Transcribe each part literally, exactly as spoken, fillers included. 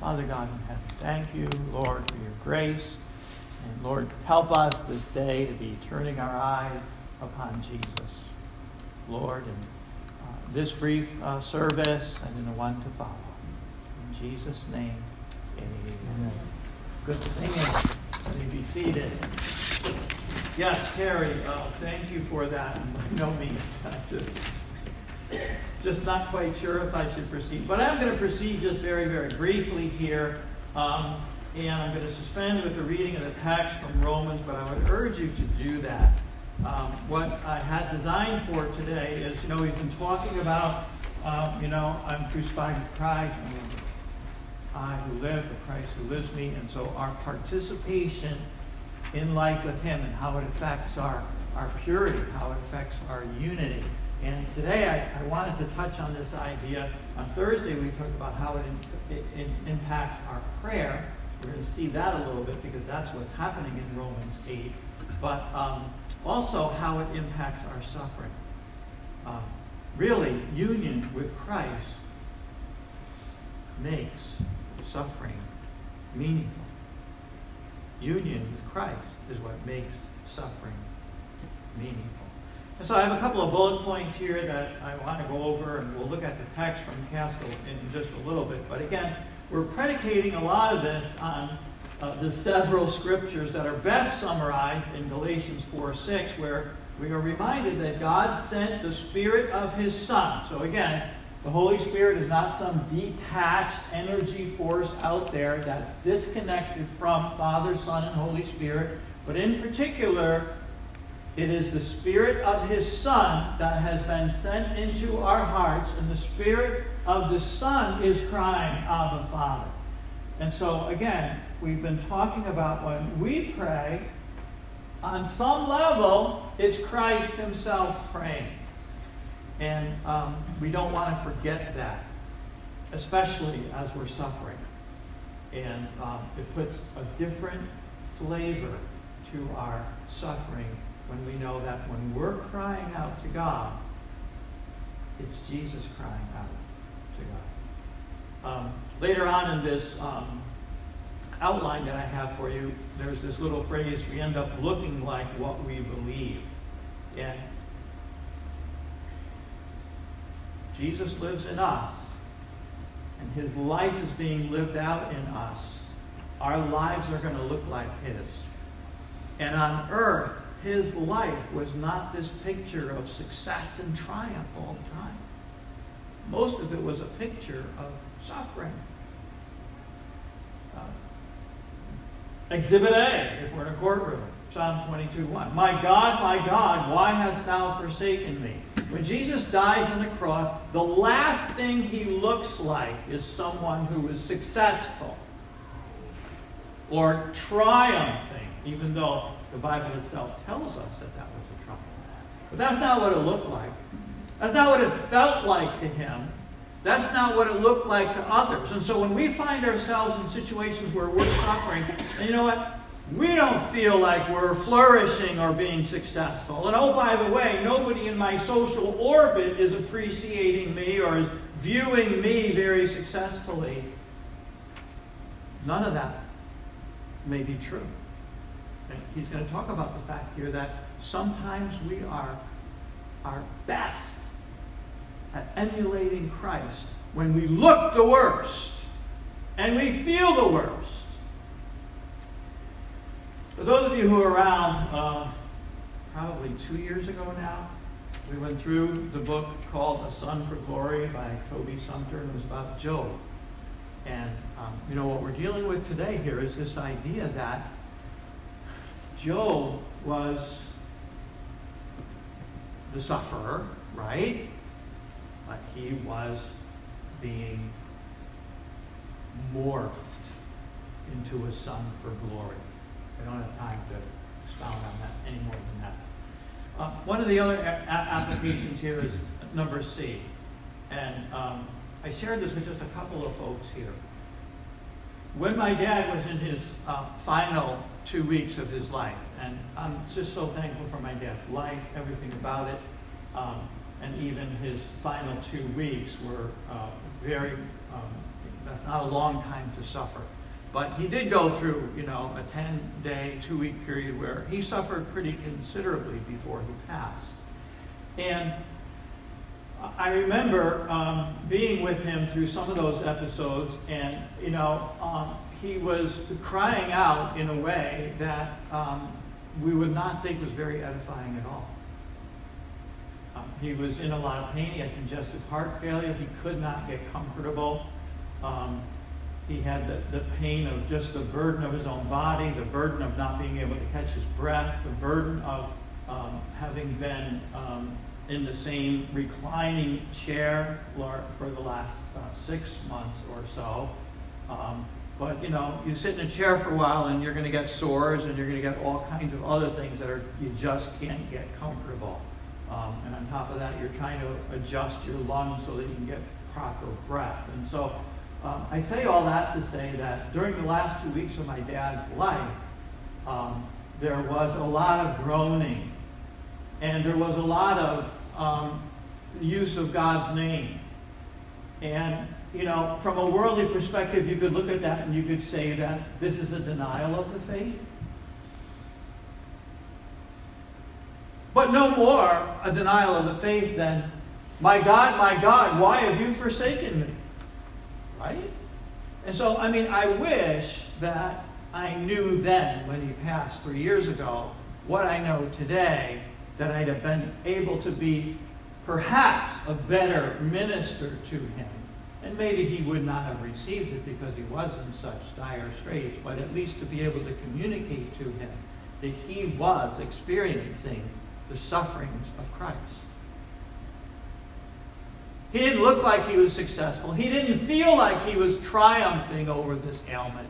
Father God in heaven, thank you, Lord, for your grace. And Lord, help us this day to be turning our eyes upon Jesus. Lord, in uh, this brief uh, service and in the one to follow. In Jesus' name, amen. Good singing. Let me be seated. Yes, Terry, uh, thank you for that. And by no means, I just, just not quite sure if I should proceed. But I'm going to proceed just very, very briefly here. Um, and I'm going to suspend with the reading of the text from Romans, but I would urge you to do that. Um, what I had designed for today is, you know, we've been talking about, um, you know, I'm crucified with Christ, and I who live, the Christ who lives me, and so our participation in life with Him and how it affects our, our purity, how it affects our unity. And today I, I wanted to touch on this idea. On Thursday we talked about how it, it, it impacts our prayer. We're going to see that a little bit because that's what's happening in Romans eight. But um, also how it impacts our suffering. Um, really, union with Christ makes suffering meaningful. Union with Christ is what makes suffering meaningful. And so I have a couple of bullet points here that I want to go over, and we'll look at the text from Castle in just a little bit. But again, we're predicating a lot of this on uh, the several scriptures that are best summarized in Galatians four six, where we are reminded that God sent the Spirit of His Son. So again, the Holy Spirit is not some detached energy force out there that's disconnected from Father, Son, and Holy Spirit. But in particular, it is the Spirit of His Son that has been sent into our hearts, and the Spirit of the Son is crying, Abba, Father. And so, again, we've been talking about when we pray, on some level, it's Christ Himself praying. And um, we don't want to forget that, especially as we're suffering. And um, it puts a different flavor to our suffering when we know that when we're crying out to God, it's Jesus crying out to God. Um, later on in this um, outline that I have for you, there's this little phrase, we end up looking like what we believe. And Jesus lives in us, and His life is being lived out in us. Our lives are going to look like His. And on earth, His life was not this picture of success and triumph all the time. Most of it was a picture of suffering. Uh, Exhibit A, if we're in a courtroom, Psalm twenty-two one. My God, my God, why hast thou forsaken me? When Jesus dies on the cross, the last thing He looks like is someone who is successful or triumphing, even though the Bible itself tells us that that was a triumph. But that's not what it looked like. That's not what it felt like to Him. That's not what it looked like to others. And so when we find ourselves in situations where we're suffering, and you know what? We don't feel like we're flourishing or being successful. And oh, by the way, nobody in my social orbit is appreciating me or is viewing me very successfully. None of that may be true. And he's going to talk about the fact here that sometimes we are our best at emulating Christ when we look the worst and we feel the worst. For those of you who are around, uh, probably two years ago now, we went through the book called A Son for Glory by Toby Sumter, and it was about Job. And, um, you know, what we're dealing with today here is this idea that Job was the sufferer, right? But he was being morphed into a son for glory. I don't have time to expound on that any more than that. Uh, one of the other a- applications here is number C. And um, I shared this with just a couple of folks here. When my dad was in his uh, final two weeks of his life, and I'm just so thankful for my dad's life, everything about it, um, and even his final two weeks were uh, very um, that's not a long time to suffer. But he did go through, you know, a ten-day, two-week period where he suffered pretty considerably before he passed. And I remember um, being with him through some of those episodes, and, you know, um, he was crying out in a way that um, we would not think was very edifying at all. Um, he was in a lot of pain. He had congestive heart failure. He could not get comfortable. Um, he had the, the pain of just the burden of his own body, the burden of not being able to catch his breath, the burden of um, having been um, in the same reclining chair for the last uh, six months or so. Um, but, you know, you sit in a chair for a while and you're going to get sores and you're going to get all kinds of other things that are you just can't get comfortable. Um, and on top of that, you're trying to adjust your lungs so that you can get proper breath. And so um, I say all that to say that during the last two weeks of my dad's life, um, there was a lot of groaning. And there was a lot of um, use of God's name. And, you know, from a worldly perspective, you could look at that and you could say that this is a denial of the faith. But no more a denial of the faith than, my God, my God, why have you forsaken me? Right? And so, I mean, I wish that I knew then, when he passed three years ago, what I know today, that I'd have been able to be perhaps a better minister to him. And maybe he would not have received it because he was in such dire straits, but at least to be able to communicate to him that he was experiencing the sufferings of Christ. He didn't look like he was successful. He didn't feel like he was triumphing over this ailment.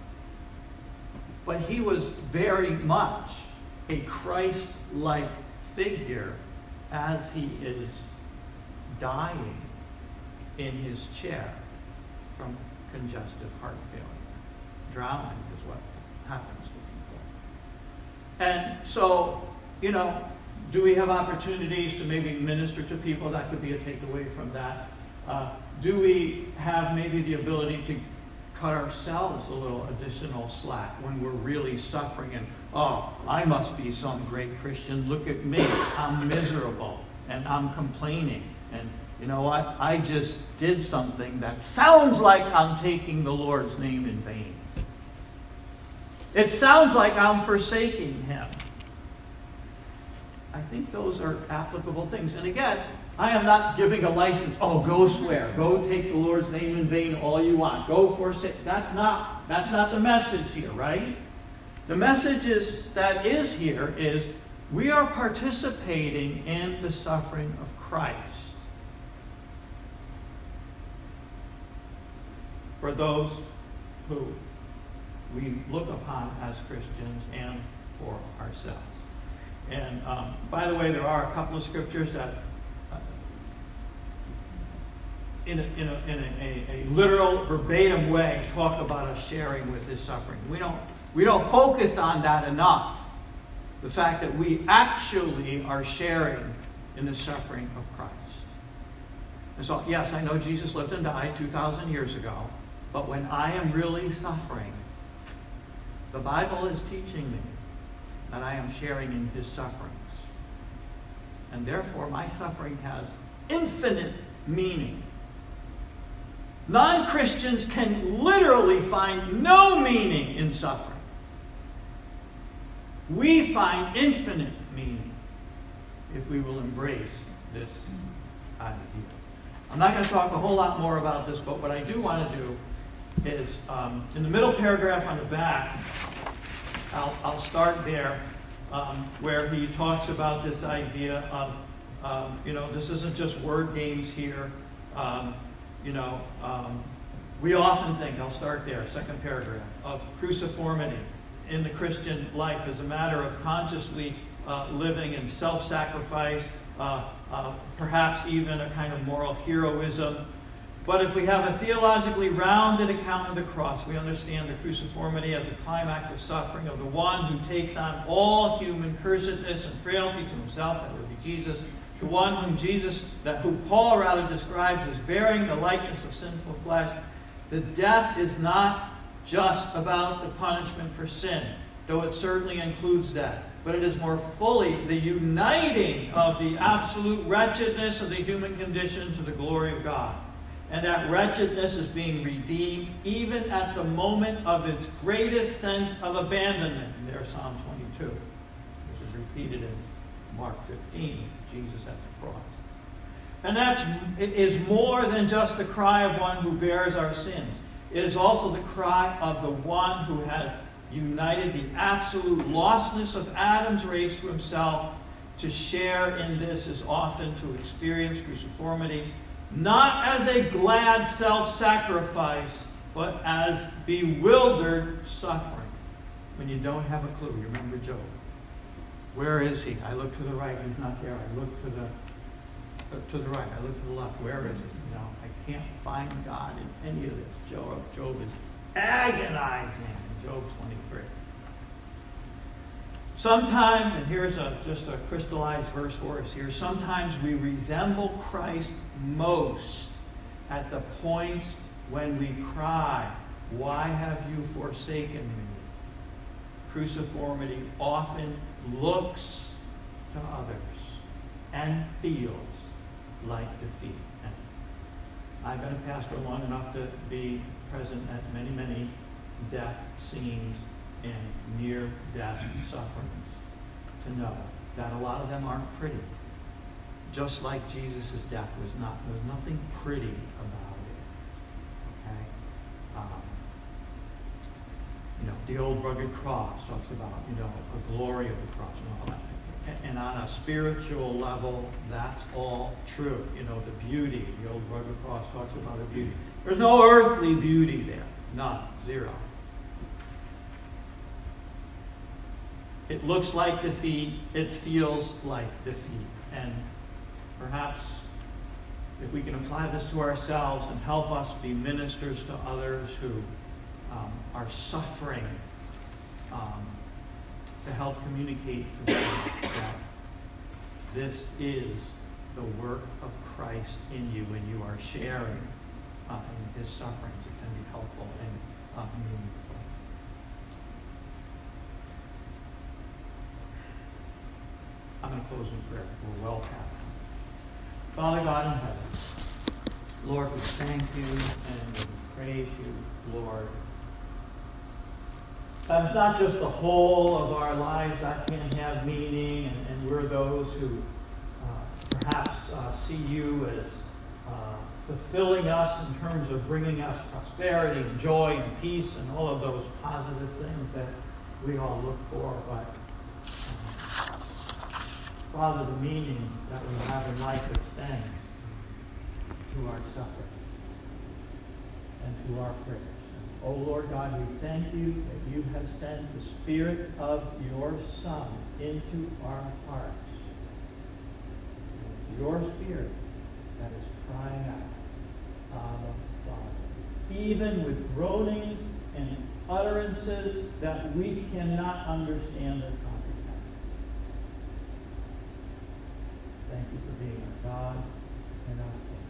But he was very much a Christ-like figure as he is dying in his chair from congestive heart failure. Drowning is what happens to people. And so, you know, do we have opportunities to maybe minister to people? That could be a takeaway from that. Uh, do we have maybe the ability to cut ourselves a little additional slack when we're really suffering and, oh, I must be some great Christian. Look at me. I'm miserable and I'm complaining. And you know what? I just did something that sounds like I'm taking the Lord's name in vain. It sounds like I'm forsaking him. I think those are applicable things. And again, I am not giving a license. Oh, go swear. Go take the Lord's name in vain all you want. Go forsake. That's not, that's not the message here, right? The message is, that is here is we are participating in the suffering of Christ for those who we look upon as Christians and for ourselves. And um, by the way, there are a couple of scriptures that uh, in, a, in, a, in a, a, a literal, verbatim way talk about us sharing with his suffering. We don't, we don't focus on that enough. The fact that we actually are sharing in the suffering of Christ. And so, yes, I know Jesus lived and died two thousand years ago, but when I am really suffering, the Bible is teaching me that I am sharing in his sufferings. And therefore, my suffering has infinite meaning. Non-Christians can literally find no meaning in suffering. We find infinite meaning if we will embrace this idea. I'm not going to talk a whole lot more about this, but what I do want to do is, um, in the middle paragraph on the back, I'll, I'll start there, um, where he talks about this idea of, um, you know, this isn't just word games here. Um, you know, um, we often think, I'll start there, second paragraph, of cruciformity in the Christian life as a matter of consciously uh, living in self-sacrifice, uh, uh, perhaps even a kind of moral heroism. But if we have a theologically rounded account of the cross, we understand the cruciformity as the climax of suffering of the one who takes on all human cursedness and frailty to himself, that would be Jesus, the one whom Jesus, that who Paul rather describes as bearing the likeness of sinful flesh. The death is not just about the punishment for sin, though it certainly includes that. But it is more fully the uniting of the absolute wretchedness of the human condition to the glory of God. And that wretchedness is being redeemed even at the moment of its greatest sense of abandonment. And there's Psalm twenty-two, which is repeated in Mark fifteen, Jesus at the cross. And that is more than just the cry of one who bears our sins. It is also the cry of the one who has united the absolute lostness of Adam's race to himself. To share in this is often to experience cruciformity, not as a glad self-sacrifice, but as bewildered suffering. When you don't have a clue. You remember Job. Where is he? I look to the right, he's not there. I look to the uh, to the right, I look to the left. Where is he? You know, I can't find God in any of this. Job, Job is agonizing in Job twenty-three. Sometimes, and here's a, just a crystallized verse for us here, sometimes we resemble Christ most at the point when we cry, "Why have you forsaken me?" Cruciformity often looks to others and feels like defeat. And I've been a pastor long enough to be present at many, many death scenes and near-death sufferings to know that a lot of them aren't pretty. Just like Jesus' death was not, there was nothing pretty about it. Okay? Um, you know, the old rugged cross talks about, you know, the glory of the cross and all that. And on a spiritual level, that's all true. You know, the beauty, the old rugged cross talks about the beauty. There's no earthly beauty there. None. Zero. It looks like defeat. It feels like defeat. And perhaps if we can apply this to ourselves and help us be ministers to others who um, are suffering, um, to help communicate to them that this is the work of Christ in you and you are sharing uh, in his sufferings. It can be helpful and uh, meaningful. I'm going to close in prayer. We're well past time. Father God in heaven, Lord, we thank you and we praise you, Lord. Uh, it's not just the whole of our lives that can have meaning, and, and we're those who uh, perhaps uh, see you as uh, fulfilling us in terms of bringing us prosperity and joy and peace and all of those positive things that we all look for. But, uh, Father, the meaning that we have in life extends to our suffering and to our prayers. Oh, Lord God, we thank you that you have sent the Spirit of your Son into our hearts. Your Spirit that is crying out, Abba, Father. Even with groanings and utterances that we cannot understand or comprehend. Thank you for being our God and our King.